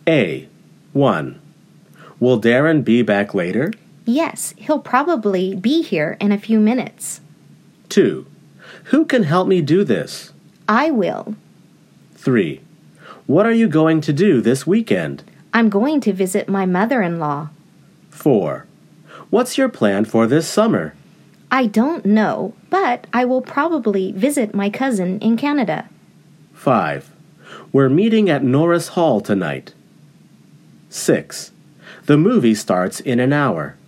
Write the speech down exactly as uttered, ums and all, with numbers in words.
A. one. Will Darren be back later? Yes, he'll probably be here in a few minutes. two. Who can help me do this? I will. three. What are you going to do this weekend? I'm going to visit my mother-in-law. four. What's your plan for this summer? I don't know, but I will probably visit my cousin in Canada. five. We're meeting at Norris Hall tonight. six. The movie starts in an hour.